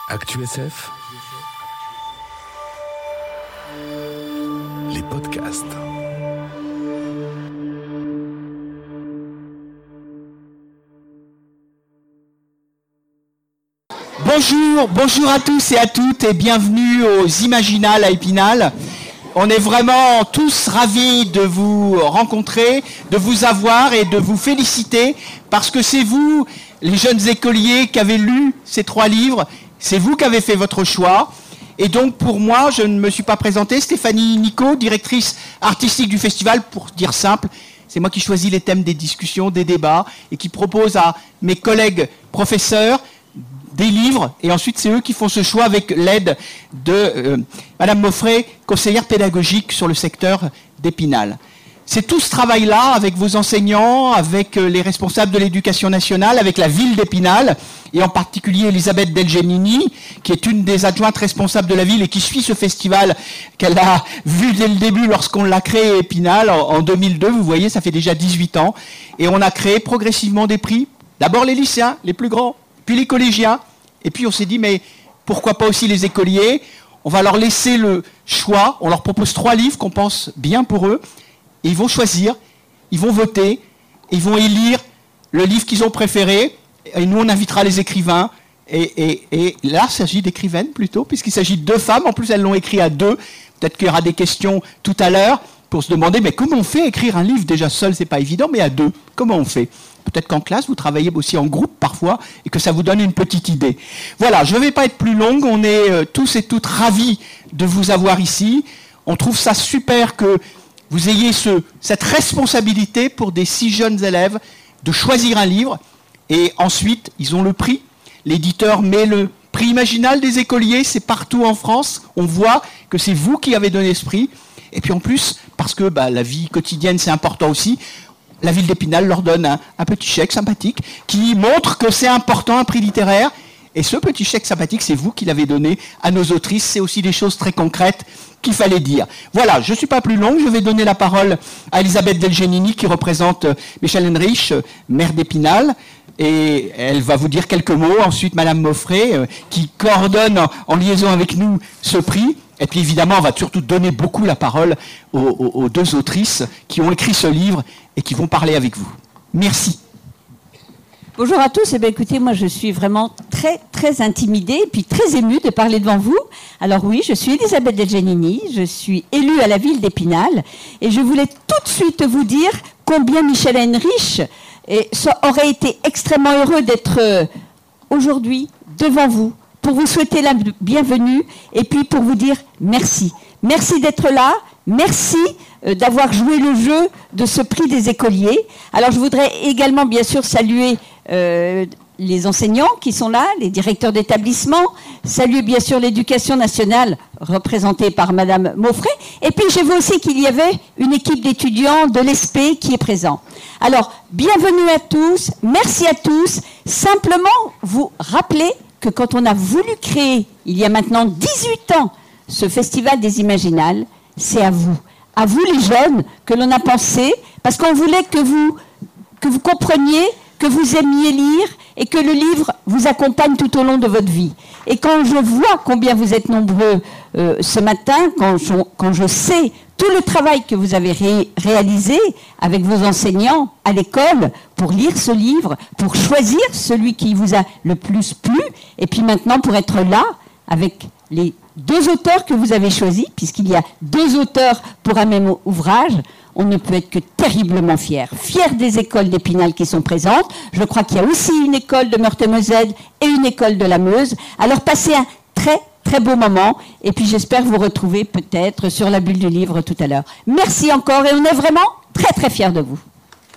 ActuSF, les podcasts. Bonjour à tous et à toutes et bienvenue aux Imaginales à Épinal. On est vraiment tous ravis de vous rencontrer, de vous avoir et de vous féliciter parce que c'est vous, les jeunes écoliers qui avez lu ces 3 livres, c'est vous qui avez fait votre choix. Et donc pour moi, je ne me suis pas présentée, Stéphanie Nico, directrice artistique du festival, pour dire simple, c'est moi qui choisis les thèmes des discussions, des débats et qui propose à mes collègues professeurs des livres, et ensuite c'est eux qui font ce choix avec l'aide de Madame Moffret, conseillère pédagogique sur le secteur d'Épinal. C'est tout ce travail-là avec vos enseignants, avec les responsables de l'éducation nationale, avec la ville d'Épinal, et en particulier Elisabeth Delgenini, qui est une des adjointes responsables de la ville et qui suit ce festival qu'elle a vu dès le début lorsqu'on l'a créé à Épinal en 2002. Vous voyez, ça fait déjà 18 ans. Et on a créé progressivement des prix. D'abord les lycéens, les plus grands, puis les collégiens, et puis on s'est dit, mais pourquoi pas aussi les écoliers? On va leur laisser le choix, on leur propose 3 livres qu'on pense bien pour eux, et ils vont choisir, ils vont voter, et ils vont élire le livre qu'ils ont préféré, et nous on invitera les écrivains, et là il s'agit d'écrivaines plutôt, puisqu'il s'agit de 2 femmes, en plus elles l'ont écrit à 2, peut-être qu'il y aura des questions tout à l'heure, pour se demander, mais comment on fait écrire un livre? Déjà seul c'est pas évident, mais à 2, comment on fait? Peut-être qu'en classe, vous travaillez aussi en groupe parfois et que ça vous donne une petite idée. Voilà, je ne vais pas être plus longue. On est tous et toutes ravis de vous avoir ici. On trouve ça super que vous ayez cette responsabilité pour des si jeunes élèves de choisir un livre. Et ensuite, ils ont le prix. L'éditeur met le prix Imaginal des écoliers. C'est partout en France. On voit que c'est vous qui avez donné ce prix. Et puis en plus, parce que la vie quotidienne, c'est important aussi, la ville d'Épinal leur donne un petit chèque sympathique qui montre que c'est important, un prix littéraire. Et ce petit chèque sympathique, c'est vous qui l'avez donné à nos autrices. C'est aussi des choses très concrètes qu'il fallait dire. Voilà, je ne suis pas plus longue. Je vais donner la parole à Elisabeth Delgenini qui représente Michel Henrich, maire d'Épinal. Et elle va vous dire quelques mots. Ensuite, Madame Moffret, qui coordonne en liaison avec nous ce prix. Et puis évidemment, on va surtout donner beaucoup la parole aux 2 autrices qui ont écrit ce livre et qui vont parler avec vous. Merci. Bonjour à tous. Écoutez, moi je suis vraiment très intimidée et puis très émue de parler devant vous. Alors oui, je suis Elisabeth Delgenini, je suis élue à la ville d'Épinal et je voulais tout de suite vous dire combien Michel Henrich aurait été extrêmement heureux d'être aujourd'hui devant vous, pour vous souhaiter la bienvenue et puis pour vous dire merci. Merci d'être là, merci d'avoir joué le jeu de ce prix des écoliers. Alors je voudrais également bien sûr saluer les enseignants qui sont là, les directeurs d'établissement, saluer bien sûr l'éducation nationale représentée par Madame Moffret. Et puis j'ai vu aussi qu'il y avait une équipe d'étudiants de l'ESP qui est présent. Alors bienvenue à tous, merci à tous. Simplement vous rappeler que quand on a voulu créer, il y a maintenant 18 ans, ce festival des Imaginales, c'est à vous les jeunes, que l'on a pensé, parce qu'on voulait que vous compreniez, que vous aimiez lire, et que le livre vous accompagne tout au long de votre vie. Et quand je vois combien vous êtes nombreux ce matin, quand je sais tout le travail que vous avez réalisé avec vos enseignants à l'école pour lire ce livre, pour choisir celui qui vous a le plus plu, et puis maintenant pour être là avec les 2 auteurs que vous avez choisis, puisqu'il y a 2 auteurs pour un même ouvrage, on ne peut être que terriblement fiers. Fiers des écoles d'Épinal qui sont présentes. Je crois qu'il y a aussi une école de Meurthe-et-Moselle et une école de la Meuse. Alors passez un très beau moment, et puis j'espère vous retrouver peut-être sur la bulle du livre tout à l'heure. Merci encore, et on est vraiment très fiers de vous.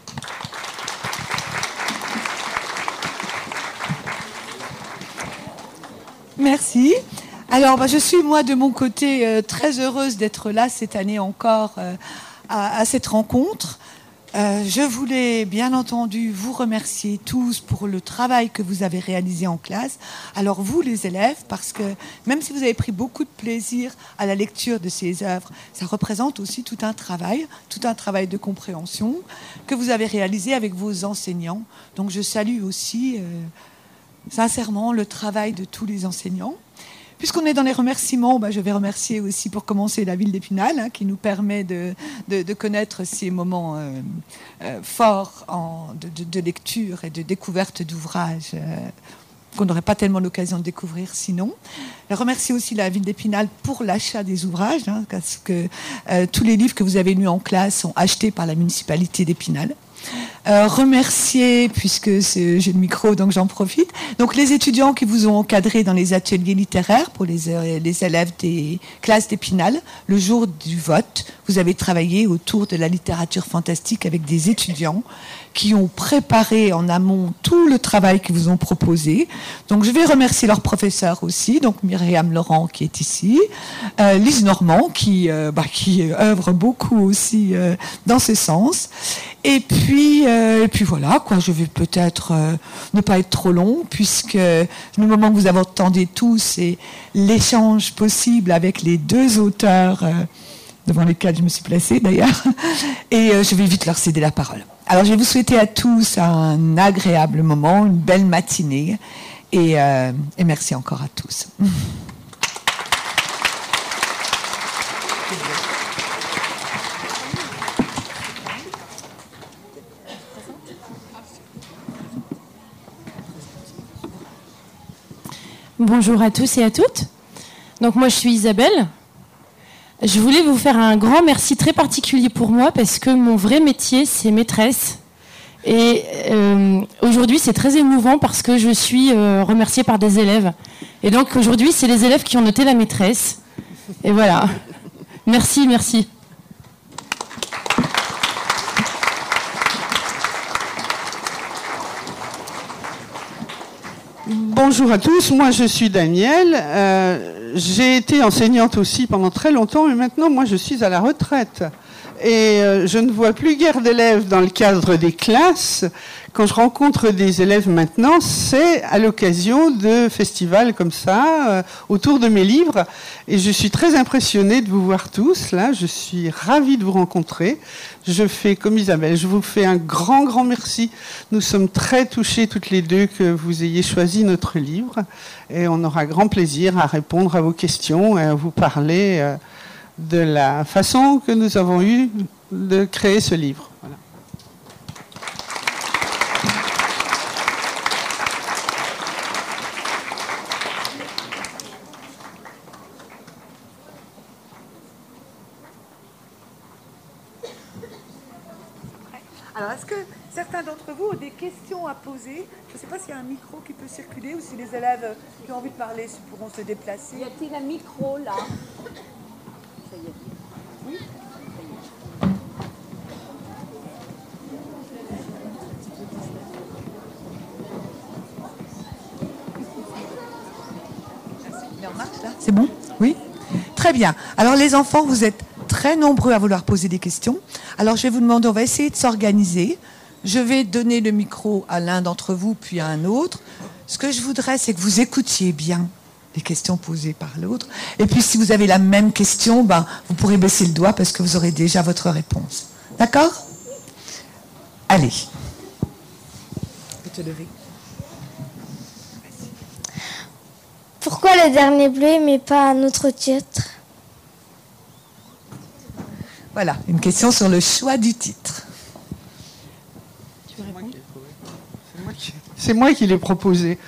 Merci. Alors, je suis, moi, de mon côté, très heureuse d'être là cette année encore à cette rencontre. Je voulais bien entendu vous remercier tous pour le travail que vous avez réalisé en classe. Alors vous les élèves, parce que même si vous avez pris beaucoup de plaisir à la lecture de ces œuvres, ça représente aussi tout un travail de compréhension que vous avez réalisé avec vos enseignants. Donc je salue aussi sincèrement le travail de tous les enseignants. Puisqu'on est dans les remerciements, je vais remercier aussi pour commencer la ville d'Épinal, qui nous permet de connaître ces moments forts de lecture et de découverte d'ouvrages qu'on n'aurait pas tellement l'occasion de découvrir sinon. Je remercie aussi la ville d'Épinal pour l'achat des ouvrages, parce que tous les livres que vous avez lus en classe sont achetés par la municipalité d'Épinal. Remercier, puisque j'ai le micro, donc j'en profite. Donc les étudiants qui vous ont encadré dans les ateliers littéraires pour les élèves des classes d'Épinal, le jour du vote, vous avez travaillé autour de la littérature fantastique avec des étudiants qui ont préparé en amont tout le travail qu'ils vous ont proposé. Donc je vais remercier leurs professeurs aussi, donc Myriam Laurent qui est ici, Lise Normand qui œuvre beaucoup aussi dans ce sens. Et puis voilà, quoi. Je vais peut-être ne pas être trop long, puisque le moment que vous attendez tous, c'est l'échange possible avec les deux auteurs devant lesquels je me suis placée d'ailleurs. Et je vais vite leur céder la parole. Alors je vais vous souhaiter à tous un agréable moment, une belle matinée, et merci encore à tous. Bonjour à tous et à toutes. Donc moi je suis Isabelle. Je voulais vous faire un grand merci très particulier pour moi parce que mon vrai métier c'est maîtresse. Et aujourd'hui c'est très émouvant parce que je suis remerciée par des élèves. Et donc aujourd'hui c'est les élèves qui ont noté la maîtresse. Et voilà. Merci, merci. Bonjour à tous, moi je suis Danielle, j'ai été enseignante aussi pendant très longtemps, mais maintenant moi je suis à la retraite. Et je ne vois plus guère d'élèves dans le cadre des classes. Quand je rencontre des élèves maintenant, c'est à l'occasion de festivals comme ça, autour de mes livres. Et je suis très impressionnée de vous voir tous là. Je suis ravie de vous rencontrer. Je fais comme Isabelle, je vous fais un grand, grand merci. Nous sommes très touchés toutes les deux que vous ayez choisi notre livre. Et on aura grand plaisir à répondre à vos questions et à vous parler de la façon que nous avons eue de créer ce livre. Voilà. Alors, est-ce que certains d'entre vous ont des questions à poser? Je ne sais pas s'il y a un micro qui peut circuler ou si les élèves qui ont envie de parler pourront se déplacer. Y a-t-il un micro là? Oui. Il en marche là? C'est bon? Oui. Très bien. Alors les enfants, vous êtes très nombreux à vouloir poser des questions. Alors je vais vous demander, on va essayer de s'organiser. Je vais donner le micro à l'un d'entre vous, puis à un autre. Ce que je voudrais, c'est que vous écoutiez bien les questions posées par l'autre. Et puis, si vous avez la même question, vous pourrez baisser le doigt parce que vous aurez déjà votre réponse. D'accord? Allez. Te lever. Pourquoi le dernier bleu, mais pas un autre titre? Voilà, une question sur le choix du titre. C'est moi qui l'ai proposé.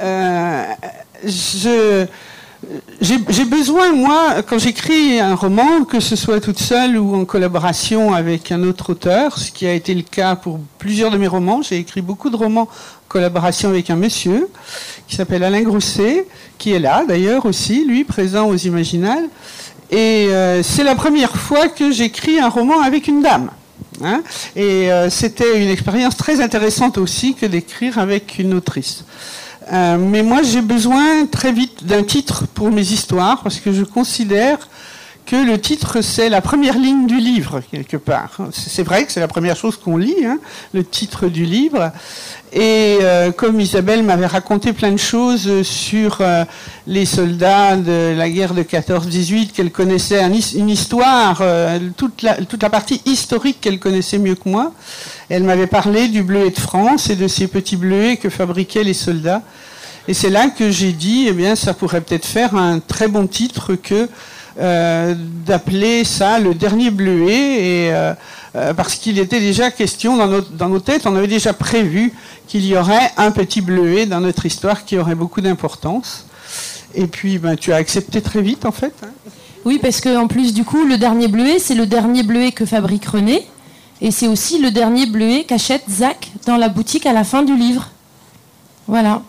J'ai besoin, moi, quand j'écris un roman, que ce soit toute seule ou en collaboration avec un autre auteur, ce qui a été le cas pour plusieurs de mes romans. J'ai écrit beaucoup de romans en collaboration avec un monsieur qui s'appelle Alain Grousset, qui est là d'ailleurs aussi, lui, présent aux Imaginales. Et c'est la première fois que j'écris un roman avec une dame. Hein, et c'était une expérience très intéressante aussi que d'écrire avec une autrice. Mais moi, j'ai besoin très vite d'un titre pour mes histoires, parce que je considère que le titre, c'est la première ligne du livre, quelque part. C'est vrai que c'est la première chose qu'on lit, hein, le titre du livre. Et comme Isabelle m'avait raconté plein de choses sur les soldats de la guerre de 14-18, qu'elle connaissait une histoire, toute la partie historique qu'elle connaissait mieux que moi. Elle m'avait parlé du bleuet de France et de ces petits bleuets que fabriquaient les soldats. Et c'est là que j'ai dit, eh bien, ça pourrait peut-être faire un très bon titre que d'appeler ça le dernier bleuet, et parce qu'il était déjà question dans nos têtes, on avait déjà prévu qu'il y aurait un petit bleuet dans notre histoire qui aurait beaucoup d'importance. Et puis, tu as accepté très vite, en fait. Hein. Oui, parce qu'en plus, du coup, le dernier bleuet, c'est le dernier bleuet que fabrique René, et c'est aussi le dernier bleuet qu'achète Zach dans la boutique à la fin du livre. Voilà.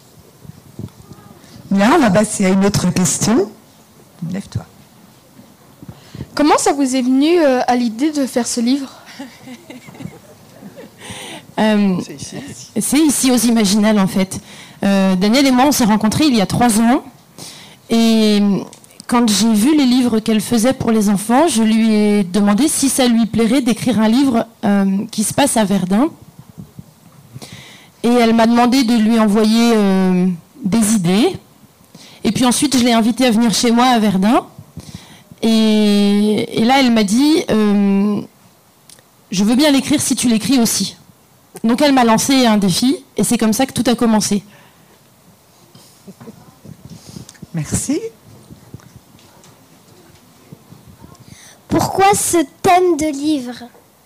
Bien, on va passer à une autre question. Lève-toi. Comment ça vous est venu à l'idée de faire ce livre ? C'est ici aux Imaginales, en fait. Daniel et moi, on s'est rencontrés il y a 3 ans. Et quand j'ai vu les livres qu'elle faisait pour les enfants, je lui ai demandé si ça lui plairait d'écrire un livre qui se passe à Verdun. Et elle m'a demandé de lui envoyer des idées. Et puis ensuite, je l'ai invitée à venir chez moi à Verdun. Et là, elle m'a dit je veux bien l'écrire si tu l'écris aussi. Donc elle m'a lancé un défi et c'est comme ça que tout a commencé. Merci. Pourquoi ce thème de livre ?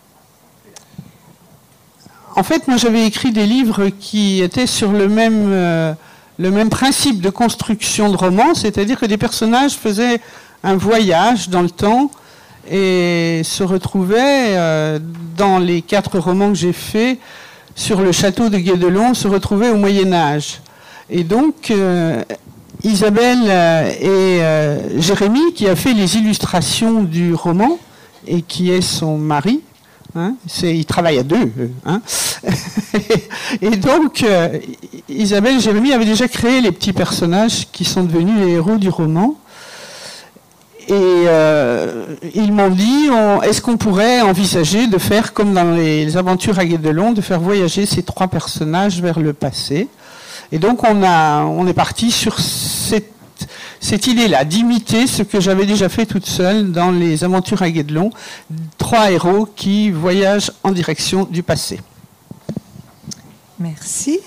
En fait, moi, j'avais écrit des livres qui étaient sur le même principe de construction de roman, c'est-à-dire que des personnages faisaient un voyage dans le temps et se retrouvaient, dans les 4 romans que j'ai faits, sur le château de Guédelon, se retrouvaient au Moyen-Âge. Et donc, Isabelle et Jérémy, qui a fait les illustrations du roman, et qui est son mari, hein, ils travaillent à 2. Hein. Et donc, Isabelle et Jérémy avaient déjà créé les petits personnages qui sont devenus les héros du roman. Et ils m'ont dit, est-ce qu'on pourrait envisager de faire, comme dans les aventures à Guédelon, de faire voyager ces 3 personnages vers le passé. Et donc on est parti sur cette idée-là, d'imiter ce que j'avais déjà fait toute seule dans les aventures à Guédelon, 3 héros qui voyagent en direction du passé. Merci.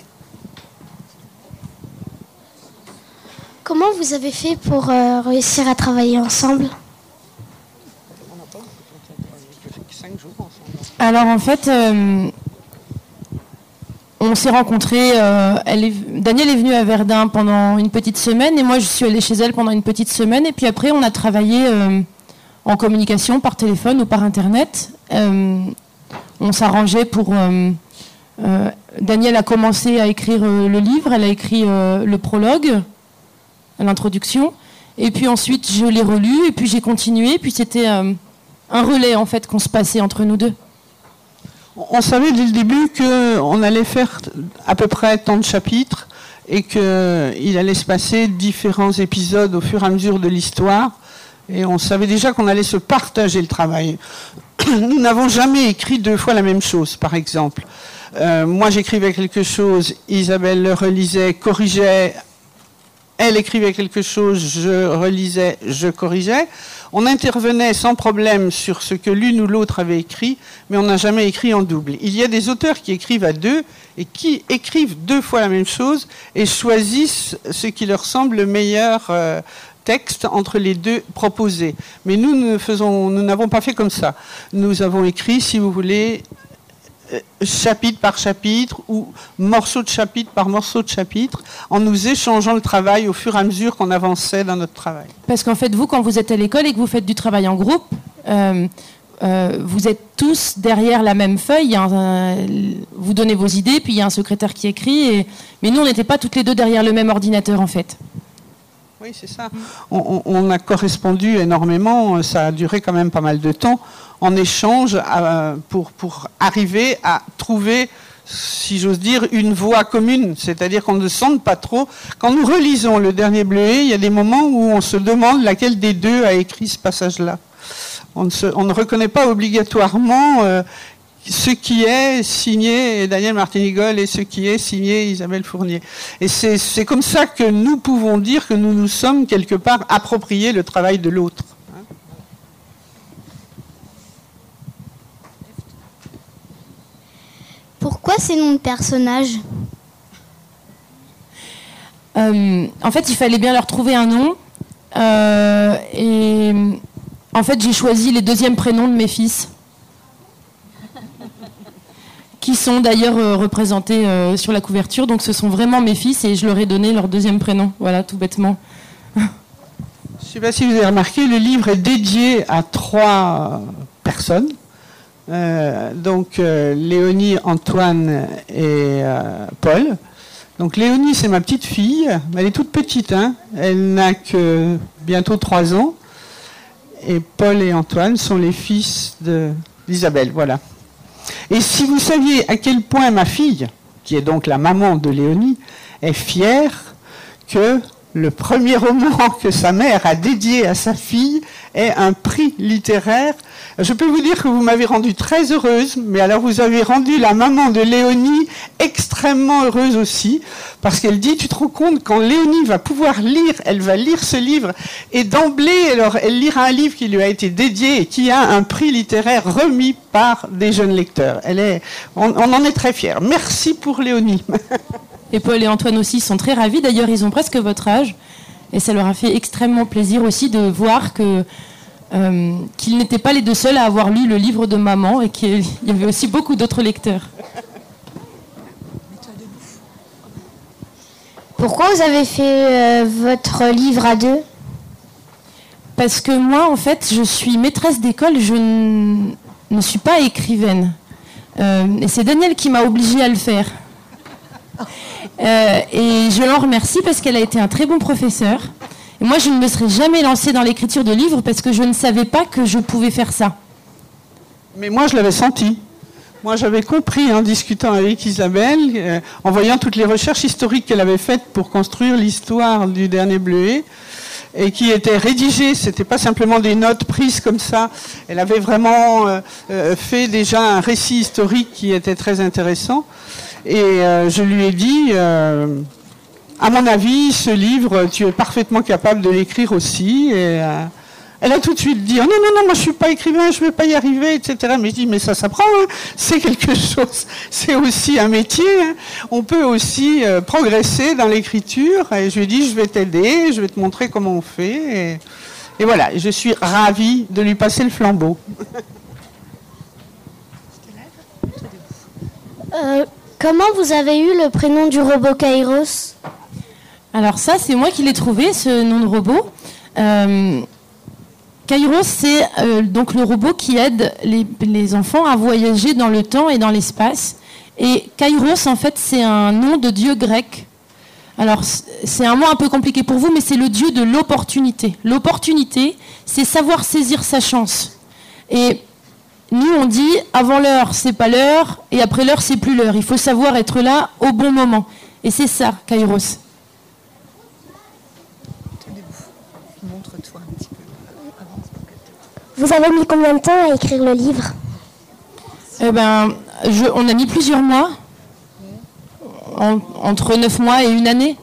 Comment vous avez fait pour réussir à travailler ensemble ? Alors en fait, on s'est rencontrés, Daniel est venue à Verdun pendant une petite semaine et moi je suis allée chez elle pendant une petite semaine et puis après on a travaillé en communication par téléphone ou par internet. On s'arrangeait pour... Daniel a commencé à écrire le livre, elle a écrit le prologue, l'introduction, et puis ensuite je l'ai relu et puis j'ai continué, puis c'était un relais en fait qu'on se passait entre nous deux. On savait dès le début qu'on allait faire à peu près tant de chapitres et qu'il allait se passer différents épisodes au fur et à mesure de l'histoire, et on savait déjà qu'on allait se partager le travail. Nous n'avons jamais écrit 2 fois la même chose, par exemple. Moi j'écrivais quelque chose, Isabelle le relisait, corrigeait. Elle écrivait quelque chose, je relisais, je corrigeais. On intervenait sans problème sur ce que l'une ou l'autre avait écrit, mais on n'a jamais écrit en double. Il y a des auteurs qui écrivent à 2 et qui écrivent 2 fois la même chose et choisissent ce qui leur semble le meilleur texte entre les 2 proposés. Mais nous n'avons pas fait comme ça. Nous avons écrit, si vous voulez, chapitre par chapitre ou morceau de chapitre par morceau de chapitre, en nous échangeant le travail au fur et à mesure qu'on avançait dans notre travail. Parce qu'en fait, vous, quand vous êtes à l'école et que vous faites du travail en groupe, vous êtes tous derrière la même feuille, vous donnez vos idées, puis il y a un secrétaire qui écrit, mais nous, on n'était pas toutes les 2 derrière le même ordinateur, en fait. Oui, c'est ça. On a correspondu énormément, ça a duré quand même pas mal de temps, en échange pour arriver à trouver, si j'ose dire, une voie commune, c'est-à-dire qu'on ne sente pas trop. Quand nous relisons le dernier bleuet, il y a des moments où on se demande laquelle des 2 a écrit ce passage-là. On ne reconnaît pas obligatoirement ce qui est signé Daniel Martinigol et ce qui est signé Isabelle Fournier. Et c'est comme ça que nous pouvons dire que nous nous sommes quelque part approprié le travail de l'autre. Pourquoi ces noms de personnages ? En fait, il fallait bien leur trouver un nom. Et en fait, j'ai choisi les deuxièmes prénoms de mes fils, qui sont d'ailleurs représentés sur la couverture. Donc, ce sont vraiment mes fils et je leur ai donné leur deuxième prénom. Voilà, tout bêtement. Je ne sais pas si vous avez remarqué, le livre est dédié à 3 personnes. Donc, Léonie, Antoine et Paul. Donc Léonie, c'est ma petite fille. Elle est toute petite, hein. Elle n'a que bientôt 3 ans. Et Paul et Antoine sont les fils d'Isabelle, voilà. Et si vous saviez à quel point ma fille, qui est donc la maman de Léonie, est fière que le premier roman que sa mère a dédié à sa fille est un prix littéraire. Je peux vous dire que vous m'avez rendue très heureuse, mais alors vous avez rendu la maman de Léonie extrêmement heureuse aussi, parce qu'elle dit, tu te rends compte, quand Léonie va pouvoir lire, elle va lire ce livre, et d'emblée, alors, elle lira un livre qui lui a été dédié et qui a un prix littéraire remis par des jeunes lecteurs. On en est très fiers. Merci pour Léonie. Et Paul et Antoine aussi sont très ravis. D'ailleurs, ils ont presque votre âge. Et ça leur a fait extrêmement plaisir aussi de voir qu'ils n'étaient pas les 2 seuls à avoir lu le livre de maman et qu'il y avait aussi beaucoup d'autres lecteurs. Pourquoi vous avez fait votre livre à 2? Parce que moi, en fait, je suis maîtresse d'école, je ne suis pas écrivaine. Et c'est Daniel qui m'a obligée à le faire. Et je l'en remercie parce qu'elle a été un très bon professeur. Et moi, je ne me serais jamais lancée dans l'écriture de livres parce que je ne savais pas que je pouvais faire ça. Mais moi, je l'avais senti. Moi, j'avais compris en discutant avec Isabelle, en voyant toutes les recherches historiques qu'elle avait faites pour construire l'histoire du Dernier Bleuet, et qui étaient rédigées, c'était pas simplement des notes prises comme ça. Elle avait vraiment fait déjà un récit historique qui était très intéressant. Et je lui ai dit, à mon avis, ce livre, tu es parfaitement capable de l'écrire aussi. Et elle a tout de suite dit, oh non, moi je suis pas écrivain, je vais pas y arriver, etc. Mais je dis, mais ça s'apprend, hein. C'est quelque chose, c'est aussi un métier. Hein. On peut aussi progresser dans l'écriture. Et je lui ai dit, je vais t'aider, je vais te montrer comment on fait. Et voilà, je suis ravie de lui passer le flambeau. Comment vous avez eu le prénom du robot Kairos? Alors ça, c'est moi qui l'ai trouvé, ce nom de robot. Kairos, c'est donc le robot qui aide les enfants à voyager dans le temps et dans l'espace. Et Kairos, en fait, c'est un nom de dieu grec. Alors, c'est un mot un peu compliqué pour vous, mais c'est le dieu de l'opportunité. L'opportunité, c'est savoir saisir sa chance. Et nous, on dit, avant l'heure, c'est pas l'heure, et après l'heure, c'est plus l'heure. Il faut savoir être là au bon moment. Et c'est ça, Kairos. Montre-toi un petit peu. Vous avez mis combien de temps à écrire le livre? On a mis plusieurs mois, entre 9 mois et 1 année.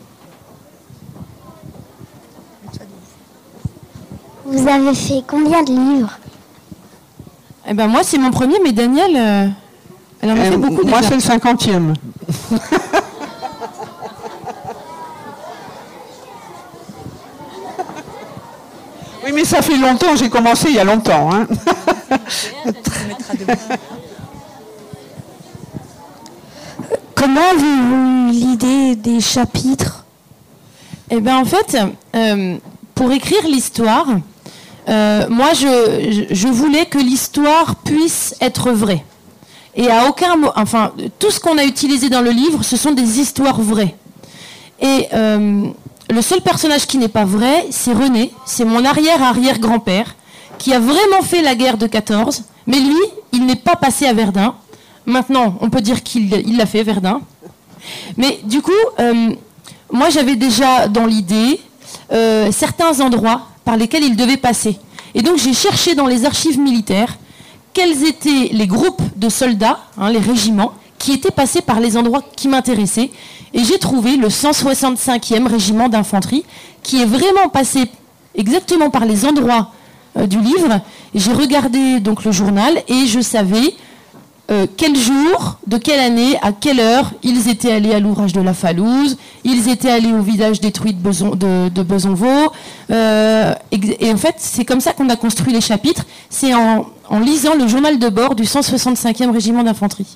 Vous avez fait combien de livres? Moi, c'est mon premier, mais Daniel, elle en a fait beaucoup déjà. Moi, c'est le 50e. Oui, mais ça fait longtemps, j'ai commencé il y a longtemps. Hein. Comment avez-vous eu l'idée des chapitres? En fait, pour écrire l'histoire, moi, je voulais que l'histoire puisse être vraie. Et à aucun moment, enfin, tout ce qu'on a utilisé dans le livre, ce sont des histoires vraies. Et le seul personnage qui n'est pas vrai, c'est René, c'est mon arrière-arrière-grand-père, qui a vraiment fait la guerre de 14, mais lui, il n'est pas passé à Verdun. Maintenant, on peut dire qu'il l'a fait, Verdun. Mais du coup, moi, j'avais déjà dans l'idée certains endroits par lesquels il devait passer. Et donc, j'ai cherché dans les archives militaires quels étaient les groupes de soldats, les régiments, qui étaient passés par les endroits qui m'intéressaient. Et j'ai trouvé le 165e régiment d'infanterie, qui est vraiment passé exactement par les endroits du livre. J'ai regardé donc le journal et je savais quel jour, de quelle année, à quelle heure ils étaient allés à l'ouvrage de la Falouse, ils étaient allés au village détruit de Besonvaux. Et en fait, c'est comme ça qu'on a construit les chapitres. C'est en lisant le journal de bord du 165e régiment d'infanterie.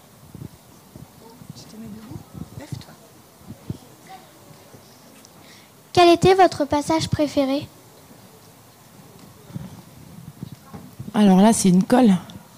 Quel était votre passage préféré? Alors là, c'est une colle.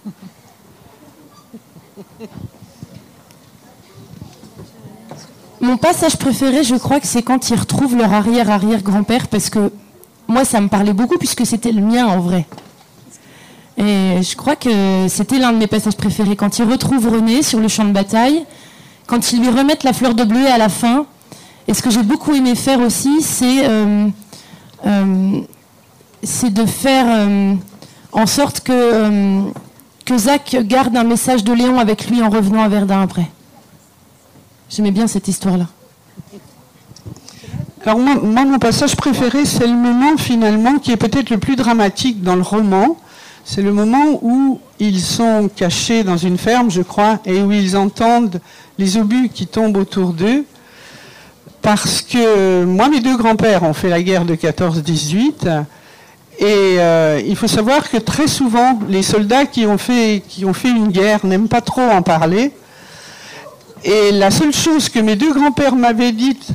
Mon passage préféré, je crois que c'est quand ils retrouvent leur arrière-arrière-grand-père, parce que moi, ça me parlait beaucoup, puisque c'était le mien en vrai. Et je crois que c'était l'un de mes passages préférés. Quand ils retrouvent René sur le champ de bataille, quand ils lui remettent la fleur de bleuet à la fin. Et ce que j'ai beaucoup aimé faire aussi, c'est de faire en sorte que Zach garde un message de Léon avec lui en revenant à Verdun après. J'aimais bien cette histoire-là. Alors moi, mon passage préféré, c'est le moment finalement qui est peut-être le plus dramatique dans le roman. C'est le moment où ils sont cachés dans une ferme, je crois, et où ils entendent les obus qui tombent autour d'eux. Parce que moi, mes deux grands-pères ont fait la guerre de 14-18. Et il faut savoir que très souvent, les soldats qui ont fait une guerre n'aiment pas trop en parler. Et la seule chose que mes deux grands-pères m'avaient dite,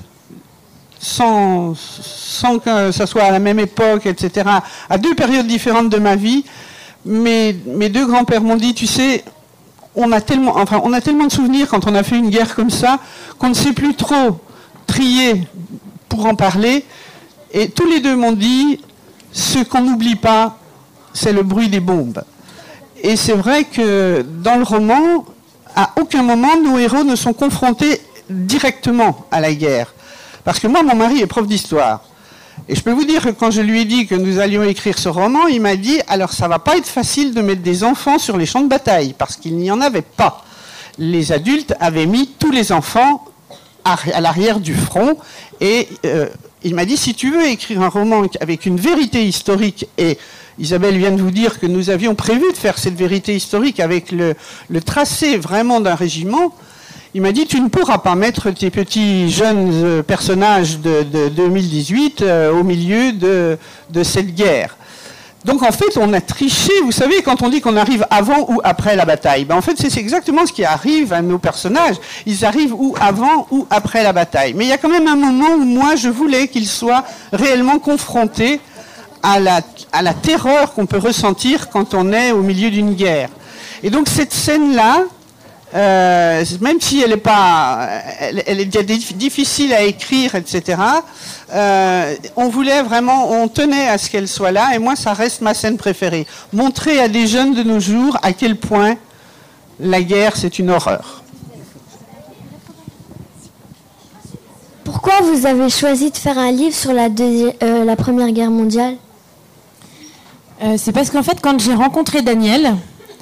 sans que ça soit à la même époque, etc., à deux périodes différentes de ma vie, mes deux grands-pères m'ont dit, tu sais, on a tellement de souvenirs quand on a fait une guerre comme ça, qu'on ne sait plus trop trier pour en parler. Et tous les deux m'ont dit, ce qu'on n'oublie pas, c'est le bruit des bombes. Et c'est vrai que dans le roman, à aucun moment nos héros ne sont confrontés directement à la guerre. Parce que moi, mon mari est prof d'histoire. Et je peux vous dire que quand je lui ai dit que nous allions écrire ce roman, il m'a dit, alors ça va pas être facile de mettre des enfants sur les champs de bataille, parce qu'il n'y en avait pas. Les adultes avaient mis tous les enfants à l'arrière du front, et il m'a dit, si tu veux écrire un roman avec une vérité historique, et Isabelle vient de vous dire que nous avions prévu de faire cette vérité historique avec le tracé vraiment d'un régiment, il m'a dit, tu ne pourras pas mettre tes petits jeunes personnages de 2018 au milieu de cette guerre. Donc en fait, on a triché, vous savez, quand on dit qu'on arrive avant ou après la bataille. Ben, en fait, c'est exactement ce qui arrive à nos personnages. Ils arrivent ou avant ou après la bataille. Mais il y a quand même un moment où moi, je voulais qu'ils soient réellement confrontés à la terreur qu'on peut ressentir quand on est au milieu d'une guerre. Et donc cette scène-là, même si elle est difficile à écrire, etc., on tenait à ce qu'elle soit là, et moi ça reste ma scène préférée. Montrer à des jeunes de nos jours à quel point la guerre c'est une horreur. Pourquoi vous avez choisi de faire un livre sur la Première Guerre mondiale? C'est parce qu'en fait, quand j'ai rencontré Daniel,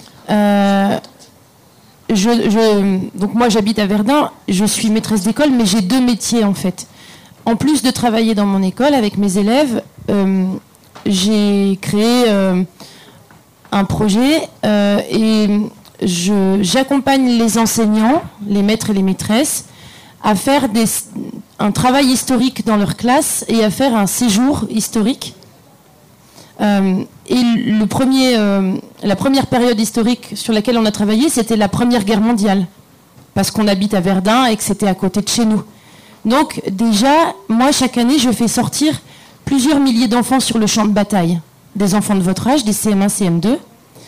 donc moi j'habite à Verdun, je suis maîtresse d'école, mais j'ai deux métiers en fait. En plus de travailler dans mon école avec mes élèves, j'ai créé un projet et j'accompagne les enseignants, les maîtres et les maîtresses, à faire un travail historique dans leur classe et à faire un séjour historique. Et la première période historique sur laquelle on a travaillé, c'était la Première Guerre mondiale, parce qu'on habite à Verdun et que c'était à côté de chez nous. Donc déjà, moi, chaque année, je fais sortir plusieurs milliers d'enfants sur le champ de bataille, des enfants de votre âge, des CM1, CM2.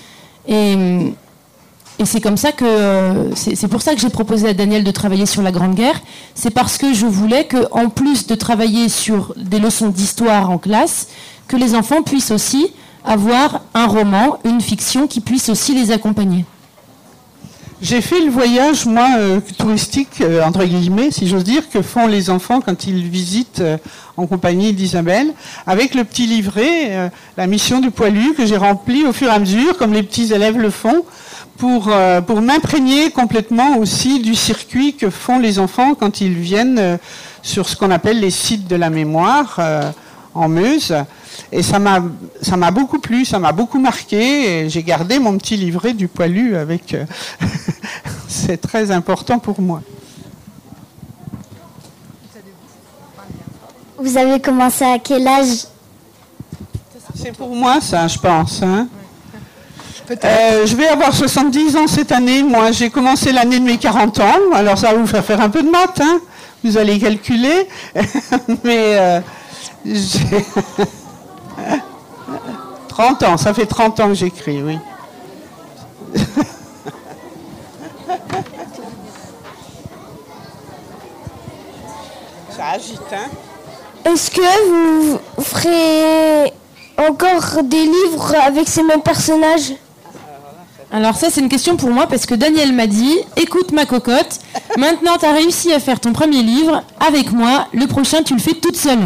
Et c'est comme ça que c'est pour ça que j'ai proposé à Daniel de travailler sur la Grande Guerre. C'est parce que je voulais qu'en plus de travailler sur des leçons d'histoire en classe, que les enfants puissent aussi avoir un roman, une fiction qui puisse aussi les accompagner. J'ai fait le voyage, moi, touristique, entre guillemets, si j'ose dire, que font les enfants quand ils visitent en compagnie d'Isabelle, avec le petit livret, la mission du poilu, que j'ai rempli au fur et à mesure, comme les petits élèves le font, pour m'imprégner complètement aussi du circuit que font les enfants quand ils viennent sur ce qu'on appelle les sites de la mémoire en Meuse. Et ça m'a beaucoup plu, ça m'a beaucoup marqué. Et j'ai gardé mon petit livret du poilu avec... c'est très important pour moi. Vous avez commencé à quel âge? C'est pour moi ça, je pense. Hein. Je vais avoir 70 ans cette année. Moi, j'ai commencé l'année de mes 40 ans. Alors ça va vous faire un peu de maths, hein. Vous allez calculer. Mais j'ai 30 ans, ça fait 30 ans que j'écris, oui. Ça agite, hein. Est-ce que vous ferez encore des livres avec ces mêmes personnages? Alors ça, c'est une question pour moi parce que Daniel m'a dit « Écoute ma cocotte, maintenant tu as réussi à faire ton premier livre avec moi, le prochain tu le fais toute seule. »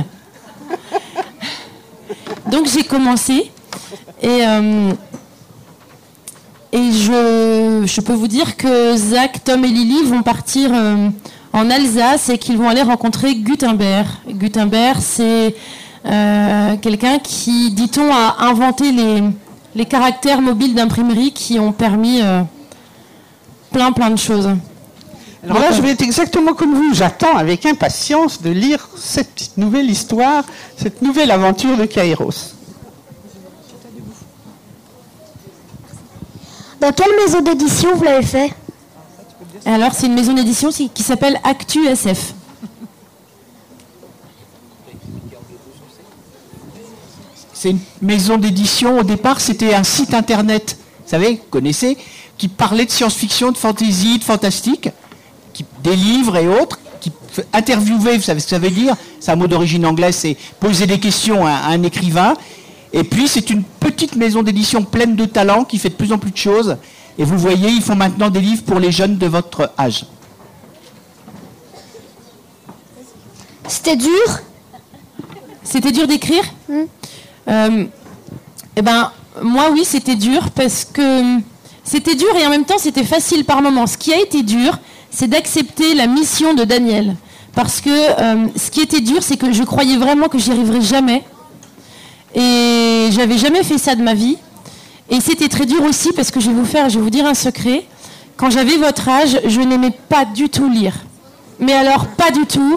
Donc j'ai commencé et je peux vous dire que Zach, Tom et Lily vont partir en Alsace et qu'ils vont aller rencontrer Gutenberg. Gutenberg, c'est quelqu'un qui, dit-on, a inventé les caractères mobiles d'imprimerie qui ont permis plein de choses. Alors là, je vais être exactement comme vous. J'attends avec impatience de lire cette nouvelle histoire, cette nouvelle aventure de Kairos. Dans quelle maison d'édition vous l'avez fait? Alors, c'est une maison d'édition qui s'appelle Actu SF. C'est une maison d'édition, au départ, c'était un site internet, vous savez, vous connaissez, qui parlait de science-fiction, de fantasy, de fantastique, des livres et autres, qui interviewait, vous savez ce que ça veut dire? C'est un mot d'origine anglaise, c'est poser des questions à un écrivain. Et puis, c'est une petite maison d'édition pleine de talent qui fait de plus en plus de choses. Et vous voyez, ils font maintenant des livres pour les jeunes de votre âge. C'était dur? C'était dur d'écrire? Eh ben, moi, oui, c'était dur parce que c'était dur et en même temps, c'était facile par moments. Ce qui a été dur, c'est d'accepter la mission de Daniel. Parce que ce qui était dur, c'est que je croyais vraiment que j'y arriverais jamais. Et j'avais jamais fait ça de ma vie. Et c'était très dur aussi parce que je vais vous dire un secret. Quand j'avais votre âge, je n'aimais pas du tout lire. Mais alors, pas du tout.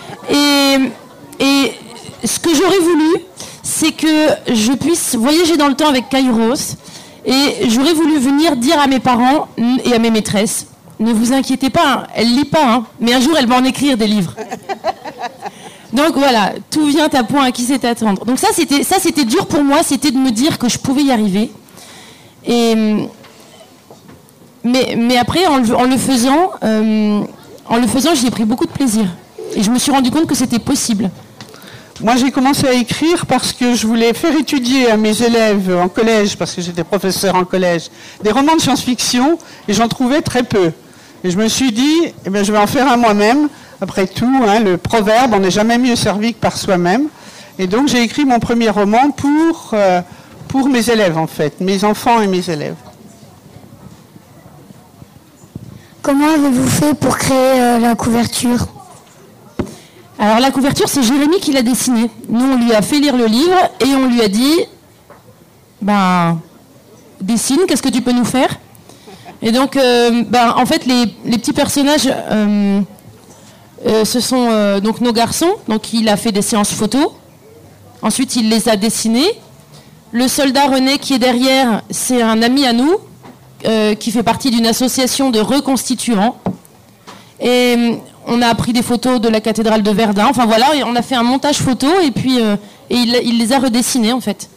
Et ce que j'aurais voulu, c'est que je puisse voyager dans le temps avec Kairos. Et j'aurais voulu venir dire à mes parents et à mes maîtresses, ne vous inquiétez pas, hein, elle lit pas, hein, mais un jour elle va en écrire des livres. Donc voilà, tout vient à point à qui c'est attendre. Donc ça c'était dur pour moi, c'était de me dire que je pouvais y arriver. Mais après en le faisant, j'y ai pris beaucoup de plaisir. Et je me suis rendu compte que c'était possible. Moi, j'ai commencé à écrire parce que je voulais faire étudier à mes élèves en collège, parce que j'étais professeur en collège, des romans de science-fiction, et j'en trouvais très peu. Et je me suis dit, eh bien, je vais en faire un moi-même. Après tout, hein, le proverbe, on n'est jamais mieux servi que par soi-même. Et donc, j'ai écrit mon premier roman pour mes élèves, en fait, mes enfants et mes élèves. Comment avez-vous fait pour créer la couverture? Alors la couverture, c'est Jérémy qui l'a dessinée. Nous, on lui a fait lire le livre et on lui a dit, dessine, qu'est-ce que tu peux nous faire? Et donc, en fait, les petits personnages, ce sont donc nos garçons. Donc il a fait des séances photos. Ensuite, il les a dessinés. Le soldat René qui est derrière, c'est un ami à nous qui fait partie d'une association de reconstituants. Et on a pris des photos de la cathédrale de Verdun. Enfin voilà, et on a fait un montage photo et puis il les a redessinés en fait.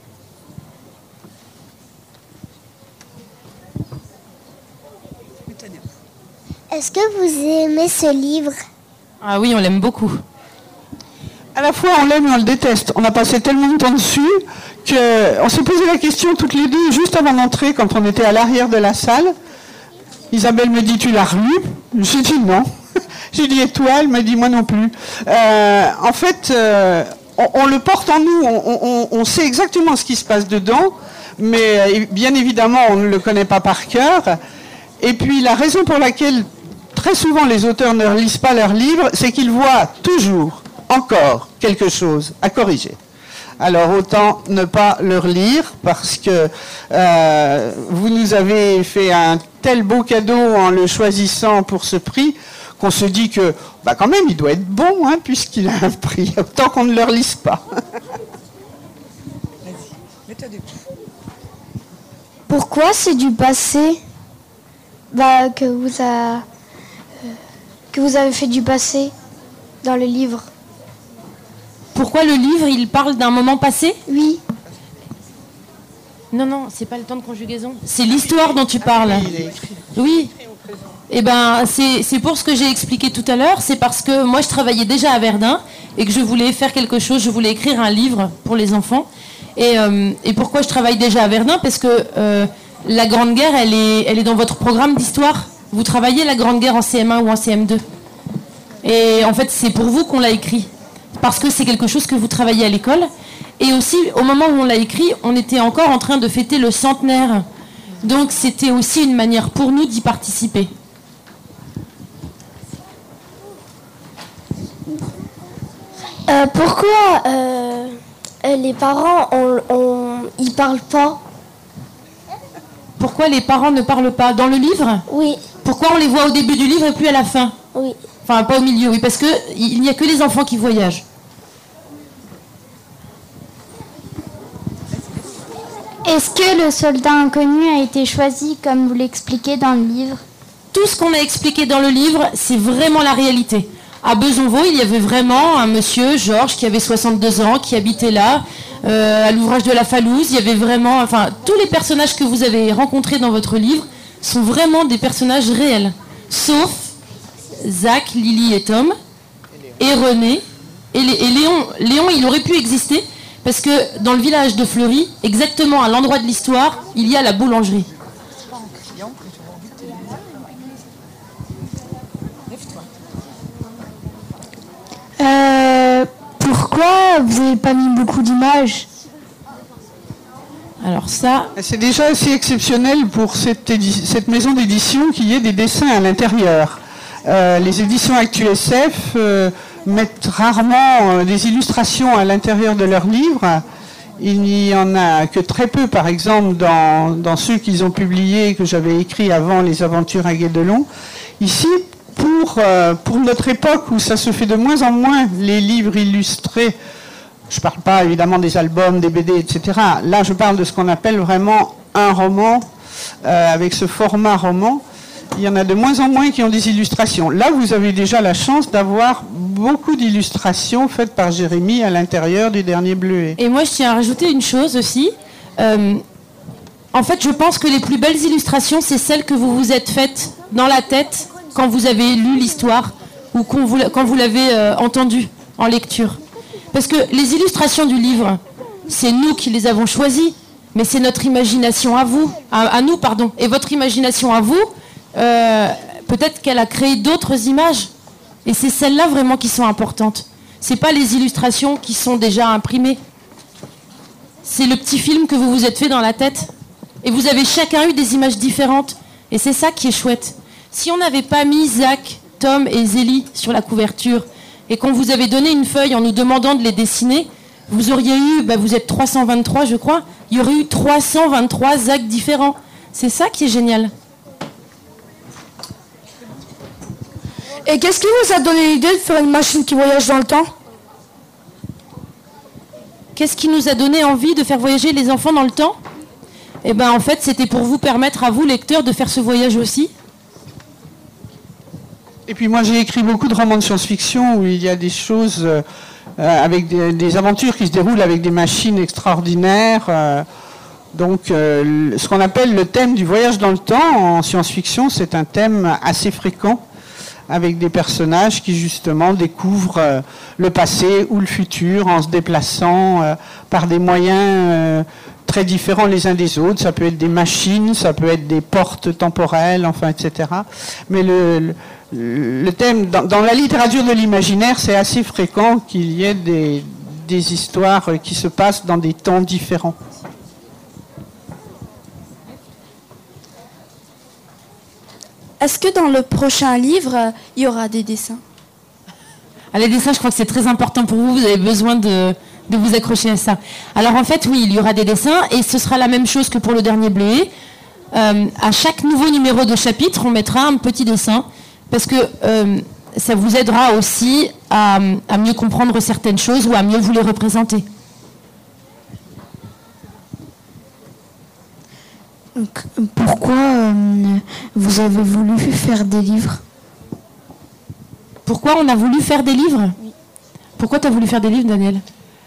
Est-ce que vous aimez ce livre? Ah oui, on l'aime beaucoup. À la fois, on l'aime et on le déteste. On a passé tellement de temps dessus qu'on s'est posé la question toutes les deux, juste avant d'entrer, quand on était à l'arrière de la salle. Isabelle me dit, tu l'as relu? J'ai dit non. J'ai dit, et toi? Elle m'a dit, moi non plus. En fait, on le porte en nous, on sait exactement ce qui se passe dedans, mais bien évidemment, on ne le connaît pas par cœur. Et puis, la raison pour laquelle très souvent les auteurs ne lisent pas leurs livres, c'est qu'ils voient toujours encore quelque chose à corriger. Alors autant ne pas leur lire parce que vous nous avez fait un tel beau cadeau en le choisissant pour ce prix qu'on se dit que quand même il doit être bon puisqu'il a un prix. Autant qu'on ne leur lise pas. Vas-y, mets-toi debout. Pourquoi c'est du passé que vous avez fait du passé dans le livre? Pourquoi le livre, il parle d'un moment passé? Oui. Non, c'est pas le temps de conjugaison. C'est l'histoire dont tu parles. Oui. Eh ben, c'est pour ce que j'ai expliqué tout à l'heure. C'est parce que moi, je travaillais déjà à Verdun et que je voulais faire quelque chose. Je voulais écrire un livre pour les enfants. Et pourquoi je travaille déjà à Verdun? Parce que la Grande Guerre, elle est dans votre programme d'histoire. Vous travaillez la Grande Guerre en CM1 ou en CM2. Et en fait, c'est pour vous qu'on l'a écrit. Parce que c'est quelque chose que vous travaillez à l'école. Et aussi, au moment où on l'a écrit, on était encore en train de fêter le centenaire. Donc, c'était aussi une manière pour nous d'y participer. Pourquoi les parents, ils parlent pas? Pourquoi les parents ne parlent pas? Dans le livre? Oui. Pourquoi on les voit au début du livre et plus à la fin? Oui. Enfin, pas au milieu, oui, parce qu'il n'y a que les enfants qui voyagent. Est-ce que le soldat inconnu a été choisi comme vous l'expliquez dans le livre? Tout ce qu'on a expliqué dans le livre, c'est vraiment la réalité. À Besanvaux, il y avait vraiment un monsieur, Georges, qui avait 62 ans, qui habitait là, à l'ouvrage de la Falouse. Il y avait vraiment... Enfin, tous les personnages que vous avez rencontrés dans votre livre sont vraiment des personnages réels. Sauf Zach, Lily et Tom, et René, et Léon. Léon, il aurait pu exister, parce que dans le village de Fleury, exactement à l'endroit de l'histoire, il y a la boulangerie. Pourquoi vous n'avez pas mis beaucoup d'images? Alors ça... C'est déjà assez exceptionnel pour cette maison d'édition qu'il y ait des dessins à l'intérieur. Les éditions ActuSF mettent rarement des illustrations à l'intérieur de leurs livres. Il n'y en a que très peu, par exemple, dans ceux qu'ils ont publiés, que j'avais écrits avant Les Aventures à Guédelon. Ici, pour notre époque où ça se fait de moins en moins, les livres illustrés, je ne parle pas évidemment des albums, des BD, etc. Là, je parle de ce qu'on appelle vraiment un roman, avec ce format roman. Il y en a de moins en moins qui ont des illustrations. Là, vous avez déjà la chance d'avoir beaucoup d'illustrations faites par Jérémy à l'intérieur du dernier Bleuet. Et moi, je tiens à rajouter une chose aussi. En fait, je pense que les plus belles illustrations, c'est celles que vous vous êtes faites dans la tête quand vous avez lu l'histoire ou quand vous l'avez entendue en lecture. Parce que les illustrations du livre, c'est nous qui les avons choisies, mais c'est notre imagination à nous. Et votre imagination à vous, peut-être qu'elle a créé d'autres images. Et c'est celles-là vraiment qui sont importantes. C'est pas les illustrations qui sont déjà imprimées. C'est le petit film que vous vous êtes fait dans la tête. Et vous avez chacun eu des images différentes. Et c'est ça qui est chouette. Si on n'avait pas mis Zach, Tom et Zélie sur la couverture, et qu'on vous avait donné une feuille en nous demandant de les dessiner, vous auriez eu, vous êtes 323 je crois, il y aurait eu 323 Zach différents. C'est ça qui est génial. Et qu'est-ce qui vous a donné l'idée de faire une machine qui voyage dans le temps? Qu'est-ce qui nous a donné envie de faire voyager les enfants dans le temps? Eh bien, en fait, c'était pour vous permettre à vous, lecteurs, de faire ce voyage aussi. Et puis moi, j'ai écrit beaucoup de romans de science-fiction où il y a des choses avec des aventures qui se déroulent avec des machines extraordinaires. Donc, ce qu'on appelle le thème du voyage dans le temps en science-fiction, c'est un thème assez fréquent, avec des personnages qui justement découvrent le passé ou le futur en se déplaçant par des moyens très différents les uns des autres. Ça peut être des machines, ça peut être des portes temporelles, enfin, etc. Mais le thème, dans la littérature de l'imaginaire, c'est assez fréquent qu'il y ait des histoires qui se passent dans des temps différents. Est-ce que dans le prochain livre, il y aura des dessins? Les dessins, je crois que c'est très important pour vous. Vous avez besoin de de vous accrocher à ça. Alors en fait, oui, il y aura des dessins et ce sera la même chose que pour le dernier bleuet. À chaque nouveau numéro de chapitre, on mettra un petit dessin parce que ça vous aidera aussi à mieux comprendre certaines choses ou à mieux vous les représenter. Donc, pourquoi vous avez voulu faire des livres? Pourquoi on a voulu faire des livres? Oui. Pourquoi tu as voulu faire des livres, Daniel?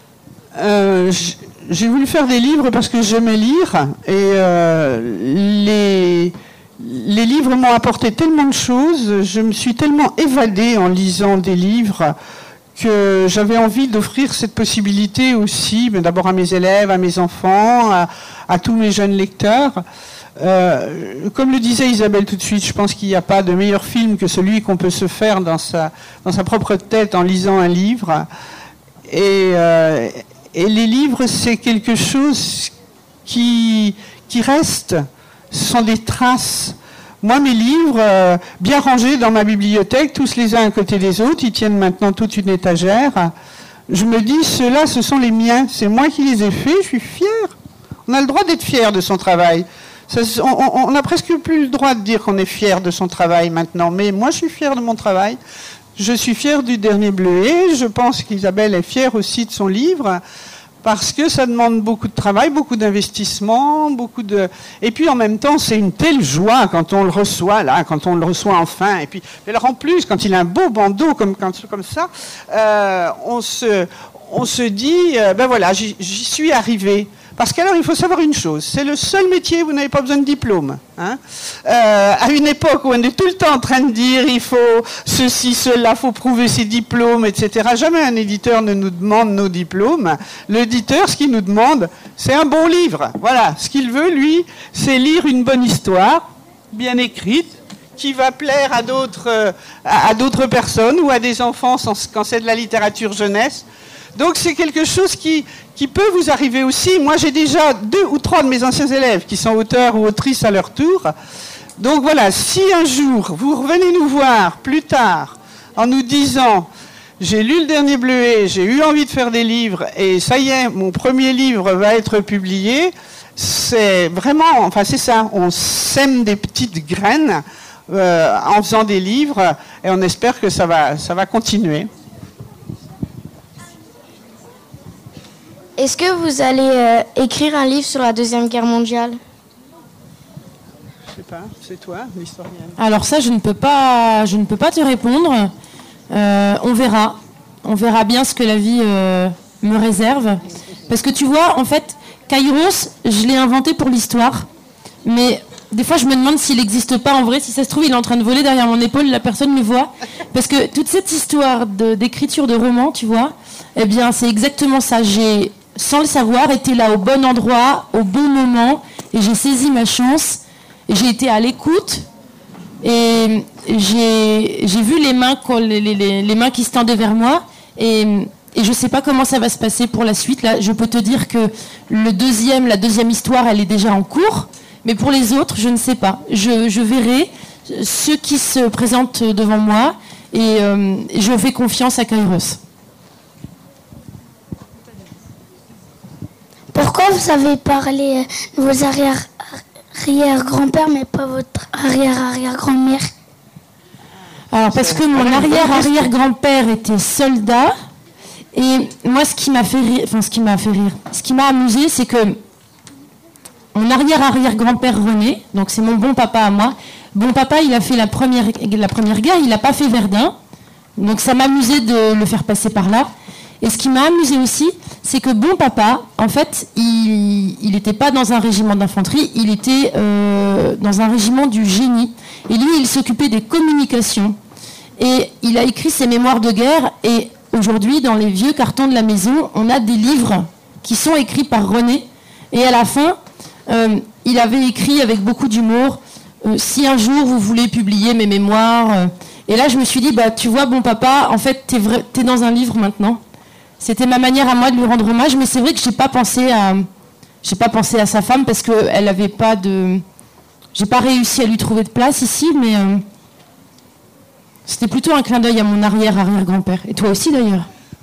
J'ai voulu faire des livres parce que j'aimais lire et les livres m'ont apporté tellement de choses, je me suis tellement évadée en lisant des livres que j'avais envie d'offrir cette possibilité aussi, mais d'abord à mes élèves, à mes enfants, à tous mes jeunes lecteurs. Comme le disait Isabelle tout de suite, je pense qu'il n'y a pas de meilleur film que celui qu'on peut se faire dans sa propre tête en lisant un livre. Et les livres, c'est quelque chose qui reste. Ce sont des traces. Moi, mes livres, bien rangés dans ma bibliothèque, tous les uns à côté des autres, ils tiennent maintenant toute une étagère. Je me dis, ceux-là, ce sont les miens. C'est moi qui les ai faits, je suis fière. On a le droit d'être fier de son travail. On n'a presque plus le droit de dire qu'on est fier de son travail maintenant. Mais moi, je suis fière de mon travail. Je suis fière du dernier bleuet. Je pense qu'Isabelle est fière aussi de son livre. Parce que ça demande beaucoup de travail, beaucoup d'investissement, et puis en même temps, c'est une telle joie quand on le reçoit, là, quand on le reçoit enfin. Et puis, alors en plus, quand il a un beau bandeau comme ça, on se dit, ben voilà, j'y suis arrivé. Parce qu'alors, il faut savoir une chose, c'est le seul métier où vous n'avez pas besoin de diplôme. Hein. À une époque où on est tout le temps en train de dire, il faut ceci, cela, il faut prouver ses diplômes, etc. Jamais un éditeur ne nous demande nos diplômes. L'éditeur, ce qu'il nous demande, c'est un bon livre. Voilà, ce qu'il veut, lui, c'est lire une bonne histoire, bien écrite, qui va plaire à d'autres personnes ou à des enfants quand c'est de la littérature jeunesse. Donc c'est quelque chose qui peut vous arriver aussi. Moi j'ai déjà 2 ou 3 de mes anciens élèves qui sont auteurs ou autrices à leur tour. Donc voilà, si un jour vous revenez nous voir plus tard en nous disant j'ai lu le dernier bleuet, j'ai eu envie de faire des livres et ça y est, mon premier livre va être publié, c'est vraiment, enfin c'est ça, on sème des petites graines en faisant des livres et on espère que ça va continuer. Est-ce que vous allez écrire un livre sur la Deuxième Guerre mondiale? Je sais pas, c'est toi, l'historienne. Alors ça, je ne peux pas te répondre. On verra. On verra bien ce que la vie me réserve. Parce que tu vois, en fait, Kairos, je l'ai inventé pour l'histoire. Mais des fois, je me demande s'il n'existe pas en vrai. Si ça se trouve, il est en train de voler derrière mon épaule, la personne le voit. Parce que toute cette histoire d'écriture de roman, tu vois, eh bien, c'est exactement ça. J'ai, sans le savoir, été là au bon endroit, au bon moment, et j'ai saisi ma chance. J'ai été à l'écoute, et j'ai vu les mains qui se tendaient vers moi, et je ne sais pas comment ça va se passer pour la suite. Là, je peux te dire que la deuxième histoire, elle est déjà en cours, mais pour les autres, je ne sais pas. Je verrai ceux qui se présentent devant moi, et je fais confiance à Kairos. Pourquoi vous avez parlé de vos arrière-grands-pères, mais pas votre arrière-arrière-grand-mère? Alors, parce que mon arrière-arrière-grand-père était soldat, et moi, ce qui m'a amusé, c'est que mon arrière-arrière-grand-père René, donc c'est mon bon papa à moi, bon papa, il a fait la première guerre, il n'a pas fait Verdun, donc ça m'amusait de le faire passer par là. Et ce qui m'a amusé aussi, c'est que bon papa, en fait, il n'était pas dans un régiment d'infanterie, il était dans un régiment du génie. Et lui, il s'occupait des communications. Et il a écrit ses mémoires de guerre. Et aujourd'hui, dans les vieux cartons de la maison, on a des livres qui sont écrits par René. Et à la fin, il avait écrit avec beaucoup d'humour, si un jour vous voulez publier mes mémoires. Et là, je me suis dit, bah, tu vois, bon papa, en fait, t'es dans un livre maintenant. C'était ma manière à moi de lui rendre hommage, mais c'est vrai que j'ai pas pensé à sa femme parce que elle avait pas de, j'ai pas réussi à lui trouver de place ici, mais c'était plutôt un clin d'œil à mon arrière-arrière-grand-père. Et toi aussi d'ailleurs.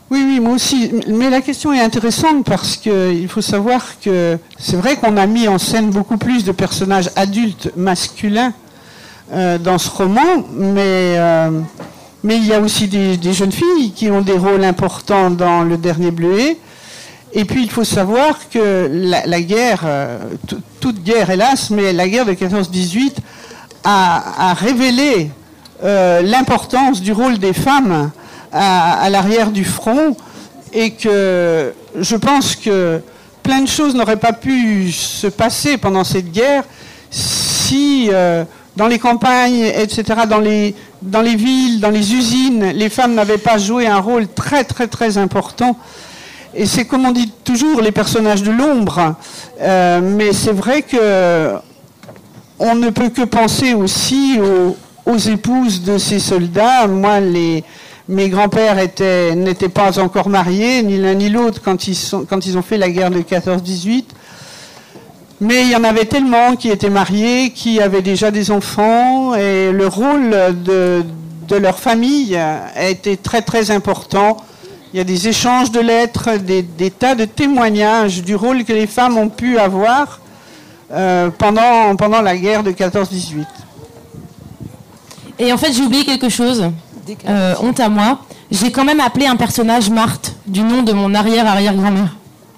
Oui, oui, moi aussi. Mais la question est intéressante parce qu'il faut savoir que c'est vrai qu'on a mis en scène beaucoup plus de personnages adultes masculins dans ce roman, mais il y a aussi des jeunes filles qui ont des rôles importants dans Le Dernier Bleuet. Et puis il faut savoir que la guerre, toute guerre hélas, mais la guerre de 14-18 a révélé l'importance du rôle des femmes à l'arrière du front, et que je pense que plein de choses n'auraient pas pu se passer pendant cette guerre si dans les campagnes, etc., dans les villes, dans les usines, les femmes n'avaient pas joué un rôle très très très important. Et c'est comme on dit toujours les personnages de l'ombre, mais c'est vrai que on ne peut que penser aussi aux épouses de ces soldats. Moi, mes grands-pères n'étaient pas encore mariés, ni l'un ni l'autre, quand ils ont fait la guerre de 14-18. Mais il y en avait tellement qui étaient mariés, qui avaient déjà des enfants, et le rôle de leur famille a été très très important. Il y a des échanges de lettres, des tas de témoignages du rôle que les femmes ont pu avoir pendant la guerre de 14-18. Et en fait, j'ai oublié quelque chose. Honte à moi. J'ai quand même appelé un personnage Marthe, du nom de mon arrière-arrière-grand-mère.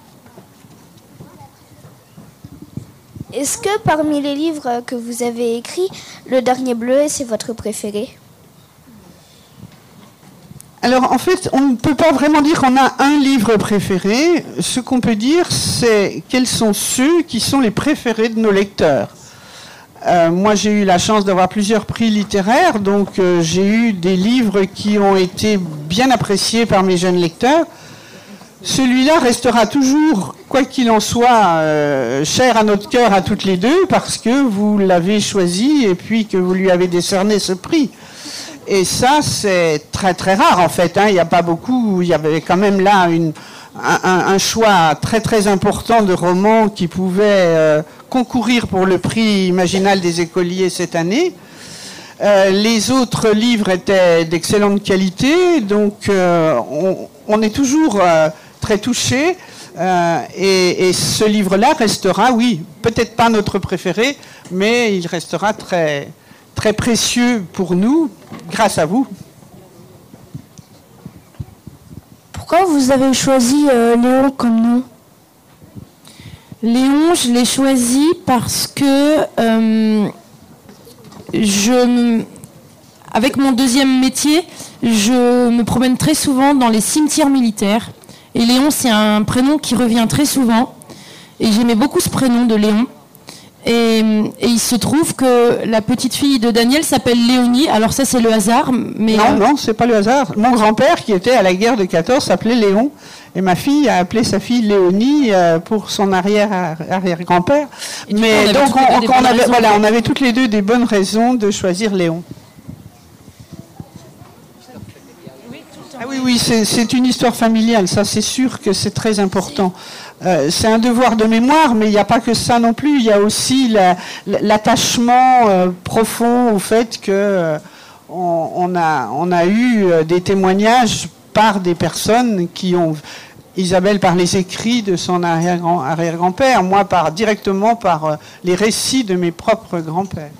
Est-ce que parmi les livres que vous avez écrits, Le Dernier Bleuet, c'est votre préféré ? Alors, en fait, on ne peut pas vraiment dire qu'on a un livre préféré. Ce qu'on peut dire, c'est quels sont ceux qui sont les préférés de nos lecteurs. Moi, j'ai eu la chance d'avoir plusieurs prix littéraires, donc j'ai eu des livres qui ont été bien appréciés par mes jeunes lecteurs. Celui-là restera toujours, quoi qu'il en soit, cher à notre cœur à toutes les deux, parce que vous l'avez choisi et puis que vous lui avez décerné ce prix. Et ça, c'est très très rare en fait. Il n'y a pas beaucoup. Il y avait quand même là un choix très très important de romans qui pouvaient concourir pour le prix Imaginal des écoliers cette année. Les autres livres étaient d'excellente qualité, donc on est toujours très touchés. Et ce livre-là restera, oui, peut-être pas notre préféré, mais il restera très très précieux pour nous, grâce à vous. Pourquoi vous avez choisi Léon comme nom ? Léon, je l'ai choisi parce que avec mon deuxième métier, je me promène très souvent dans les cimetières militaires. Et Léon, c'est un prénom qui revient très souvent. Et j'aimais beaucoup ce prénom de Léon. Et il se trouve que la petite fille de Daniel s'appelle Léonie. Alors ça, c'est le hasard. Mais non, c'est pas le hasard. Mon grand-père, qui était à la guerre de 14, s'appelait Léon. Et ma fille a appelé sa fille Léonie pour son arrière-grand-père. Mais donc, on avait toutes les deux des bonnes raisons de choisir Léon. Ah oui, c'est une histoire familiale, ça c'est sûr que c'est très important. C'est un devoir de mémoire, mais il n'y a pas que ça non plus. Il y a aussi l'attachement profond au fait que on a eu des témoignages par des personnes qui ont... Isabelle par les écrits de son arrière-grand-père, moi directement par les récits de mes propres grands-pères.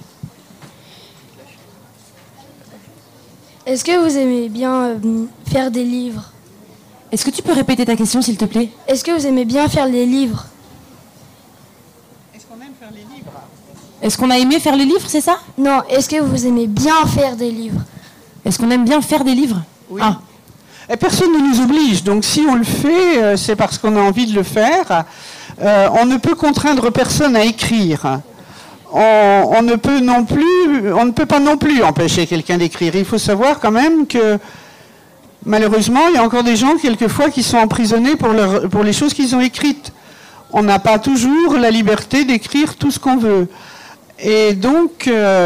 Est-ce que vous aimez bien faire des livres ? Est-ce que tu peux répéter ta question, s'il te plaît ? Est-ce que vous aimez bien faire des livres ? Est-ce qu'on aime faire les livres ? Est-ce qu'on a aimé faire les livres, c'est ça ? Non, est-ce que vous aimez bien faire des livres ? Est-ce qu'on aime bien faire des livres ? Oui. Ah. Et personne ne nous oblige, donc si on le fait, c'est parce qu'on a envie de le faire. On ne peut contraindre personne à écrire. On ne peut pas non plus empêcher quelqu'un d'écrire. Il faut savoir quand même que malheureusement, il y a encore des gens quelquefois qui sont emprisonnés pour les choses qu'ils ont écrites. On n'a pas toujours la liberté d'écrire tout ce qu'on veut. Et donc,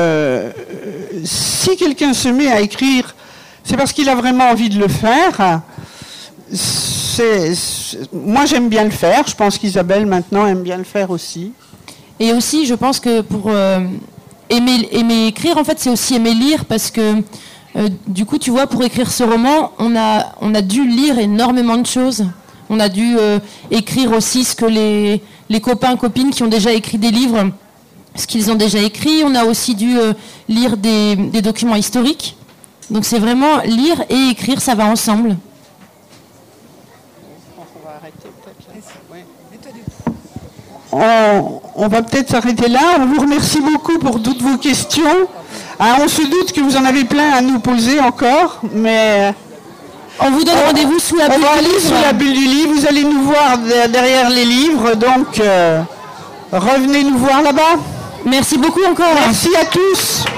si quelqu'un se met à écrire, c'est parce qu'il a vraiment envie de le faire. Moi, j'aime bien le faire. Je pense qu'Isabelle, maintenant, aime bien le faire aussi. Et aussi, je pense que pour aimer écrire, en fait, c'est aussi aimer lire, parce que Du coup, tu vois, pour écrire ce roman, on a dû lire énormément de choses. On a dû écrire aussi ce que les copains, copines qui ont déjà écrit des livres, ce qu'ils ont déjà écrit. On a aussi dû lire des documents historiques. Donc c'est vraiment lire et écrire, ça va ensemble. On va peut-être s'arrêter là. On vous remercie beaucoup pour toutes vos questions. On se doute que vous en avez plein à nous poser encore, mais on vous donne rendez-vous sous la bulle du livre. Sous la bulle du livre. Vous allez nous voir derrière les livres, donc revenez nous voir là-bas. Merci beaucoup encore. Merci à tous.